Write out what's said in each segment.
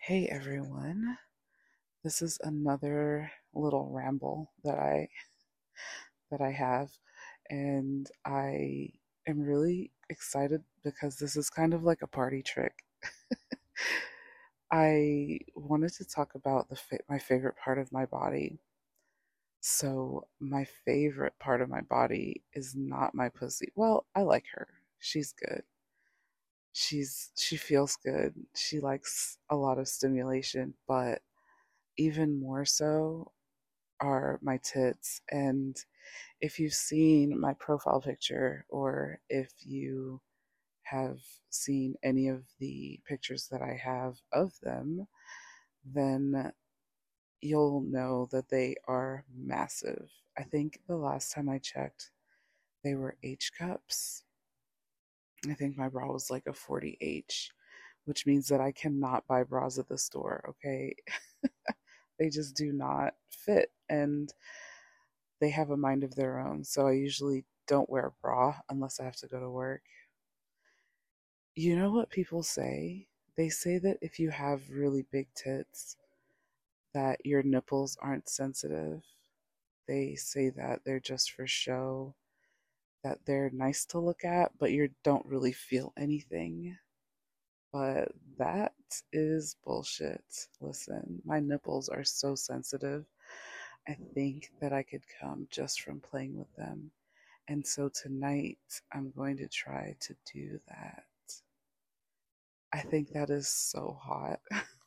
Hey everyone. This is another little ramble that I have, and I am really excited because this is kind of like a party trick. I wanted to talk about my favorite part of my body. So, my favorite part of my body is not my pussy. Well, I like her. She's good. She feels good. She likes a lot of stimulation, but even more so are my tits. And if you've seen my profile picture or if you have seen any of the pictures that I have of them, then you'll know that they are massive. I think the last time I checked, they were H cups. I think my bra was like a 40H, which means that I cannot buy bras at the store, okay? They just do not fit. And they have a mind of their own. So I usually don't wear a bra unless I have to go to work. You know what people say? They say that if you have really big tits, that your nipples aren't sensitive. They say that they're just for show, that they're nice to look at, but you don't really feel anything. But that is bullshit. Listen, my nipples are so sensitive. I think that I could come just from playing with them. And so tonight, I'm going to try to do that. I think that is so hot.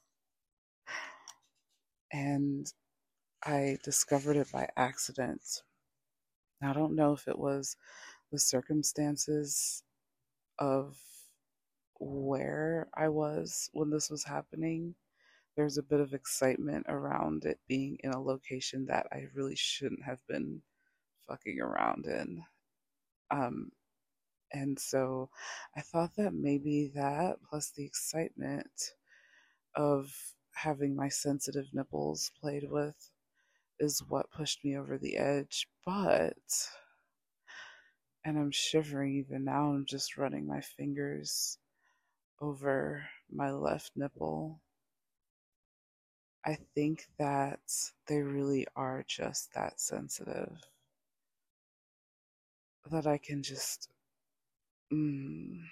And I discovered it by accident. I don't know if it was the circumstances of where I was when this was happening. There's a bit of excitement around it being in a location that I really shouldn't have been fucking around in. Um, And so I thought that maybe that plus the excitement of having my sensitive nipples played with is what pushed me over the edge. And I'm shivering even now, I'm just running my fingers over my left nipple. I think that they really are just that sensitive that I can mm,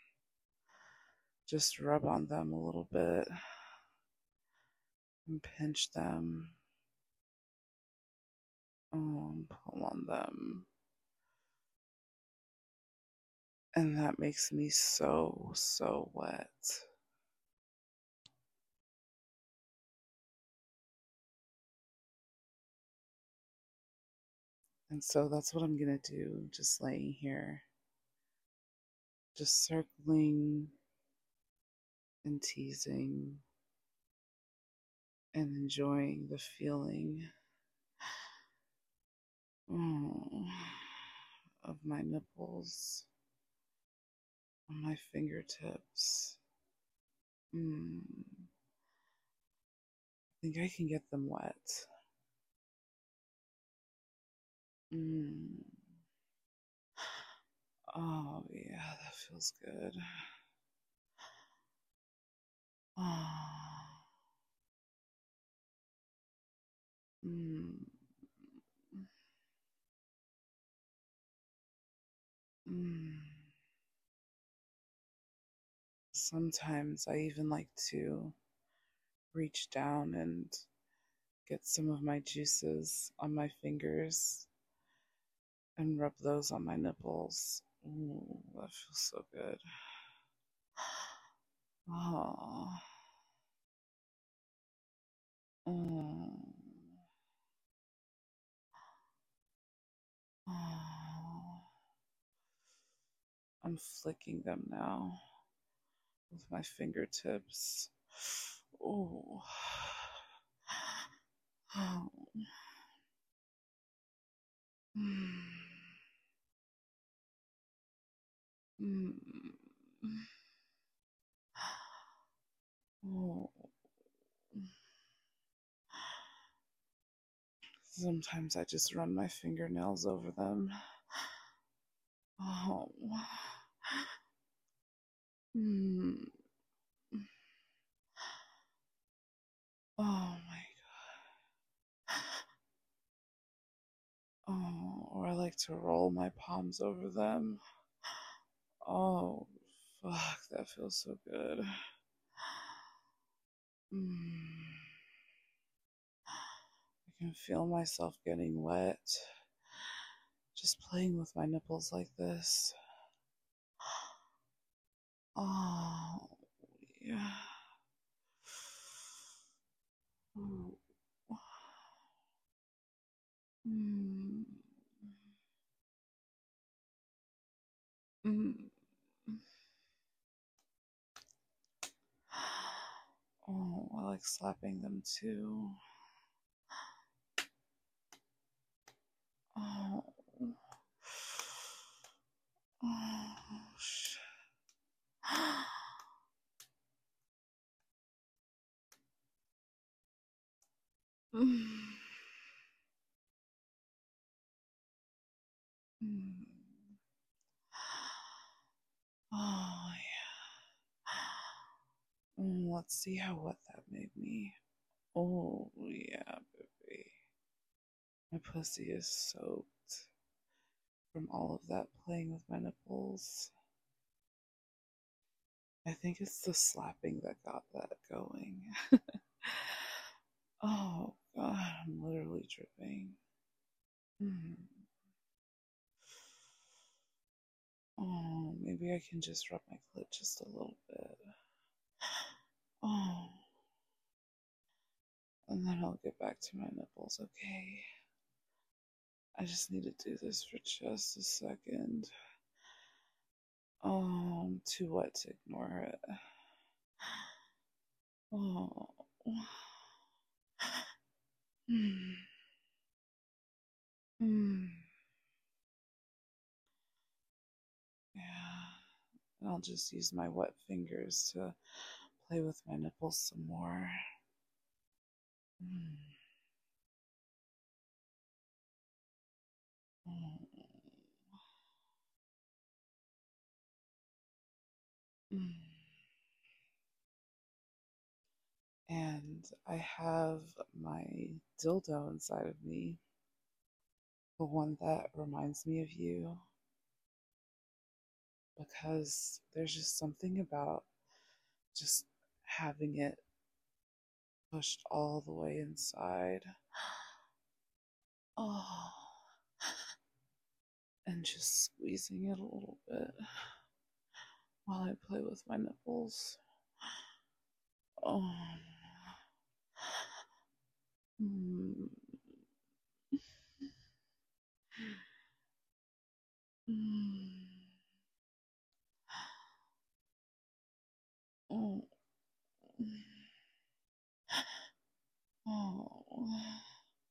just rub on them a little bit and pinch them. Pull on them. And that makes me so, so wet. And so that's what I'm going to do, just laying here, just circling and teasing and enjoying the feeling oh, of my nipples on my fingertips. Mm, I think I can get them wet. Mm. Oh, yeah, that feels good. Oh. Mm. Mm. Sometimes I even like to reach down and get some of my juices on my fingers and rub those on my nipples. Ooh, that feels so good. Oh, oh, oh. I'm flicking them now with my fingertips. Oh, oh. Mm. Mm. Oh. Sometimes I just run my fingernails over them. Oh. Mm. I like to roll my palms over them. Oh, fuck, that feels so good. Mm. I can feel myself getting wet just playing with my nipples like this. Oh, yeah. Ooh. Mm. Mm. Oh, I like slapping them too. Oh, oh, shit. Mm. Mm. Oh, yeah. Let's see how wet that made me. Oh, yeah, baby. My pussy is soaked from all of that playing with my nipples. I think it's the slapping that got that going. Oh, God, I'm literally dripping. Hmm. Oh, maybe I can just rub my clit just a little bit. Oh, and then I'll get back to my nipples, okay? I just need to do this for just a second. Oh, I'm too wet to ignore it. Oh. Mm. Mm. Yeah. And I'll just use my wet fingers to play with my nipples some more. Mm. Mm. Mm. And I have my dildo inside of me, the one that reminds me of you, because there's just something about just having it pushed all the way inside. Oh, and just squeezing it a little bit while I play with my nipples. Oh. Mm. Mm. Oh. Oh.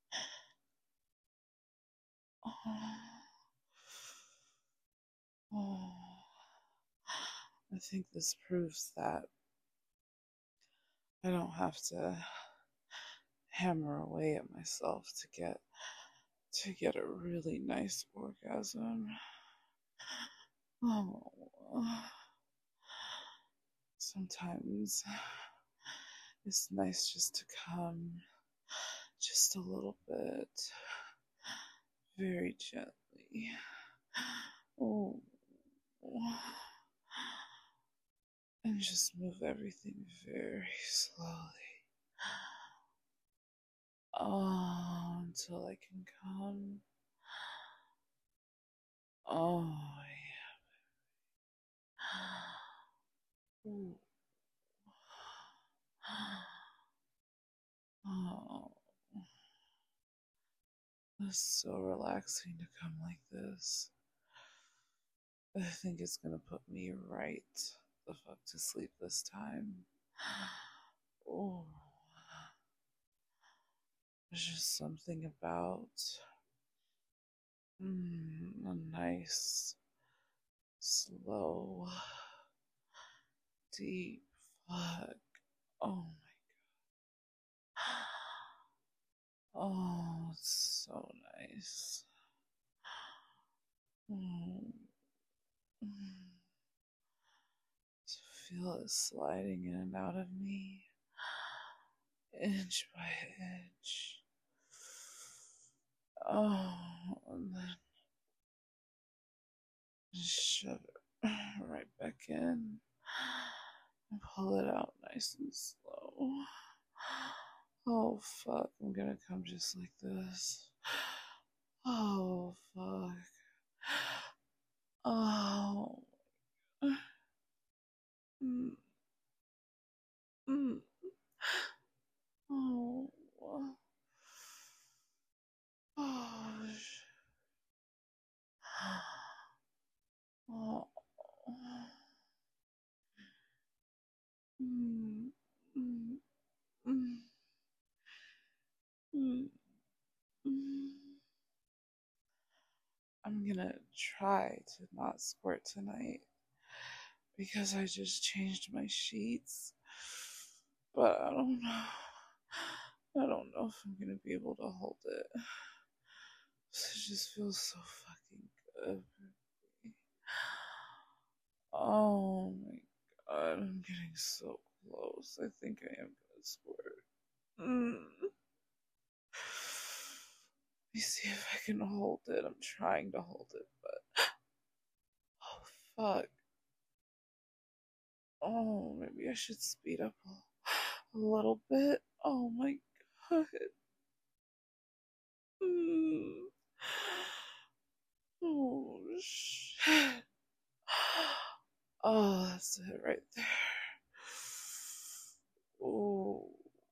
Oh. Oh. I think this proves that I don't have to hammer away at myself to get a really nice orgasm. Oh, sometimes it's nice just to come just a little bit, very gently. Oh, and just move everything very slowly. Oh, until I can come. Oh, yeah. Ooh. Oh, it's so relaxing to come like this. I think it's gonna put me right the fuck to sleep this time. Oh, there's just something about a nice, slow, deep fuck. Oh my god. Oh, it's so nice. Mm. To feel it sliding in and out of me, inch by inch. Oh, and then Shove it right back in and pull it out nice and slow. Oh fuck, I'm gonna come just like this. Oh fuck. Oh. Mm, mm, oh. Oh. Oh. Mm, mm, mm, mm, mm. I'm gonna try to not squirt tonight because I just changed my sheets. But I don't know. I don't know if I'm gonna be able to hold it. It just feels so fucking good. Oh my god, I'm getting so close. I think I am gonna squirt. Mm. Let me see if I can hold it. I'm trying to hold it, but oh fuck. Oh, maybe I should speed up a little bit. Oh my god. Mm. Oh shit. Oh, that's it right there. Oh,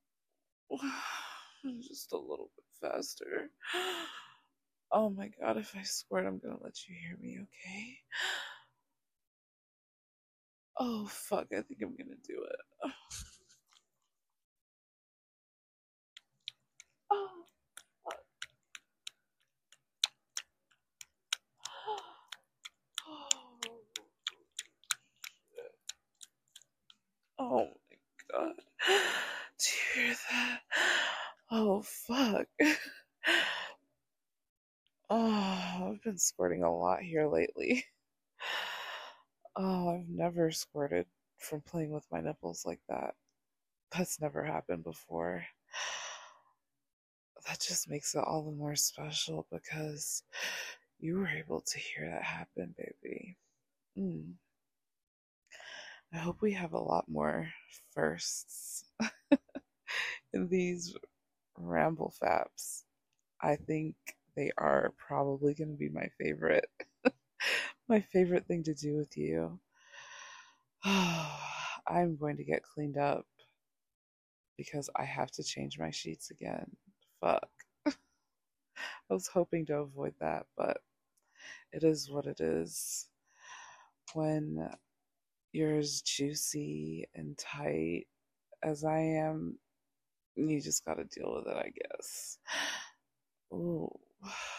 just a little bit faster. Oh my god, if I squirt, I'm gonna let you hear me, okay? Oh fuck, I think I'm gonna do it. Oh, fuck. Oh, oh my god. Do you hear that? Oh fuck. Oh, I've been squirting a lot here lately. Oh, I've never squirted from playing with my nipples like that. That's never happened before. That just makes it all the more special because you were able to hear that happen, baby. Mm. I hope we have a lot more firsts in these ramble faps. I think they are probably going to be my favorite. My favorite thing to do with you. I'm going to get cleaned up because I have to change my sheets again. Fuck. I was hoping to avoid that, but it is what it is. When you're as juicy and tight as I am, you just gotta deal with it, I guess. Ooh.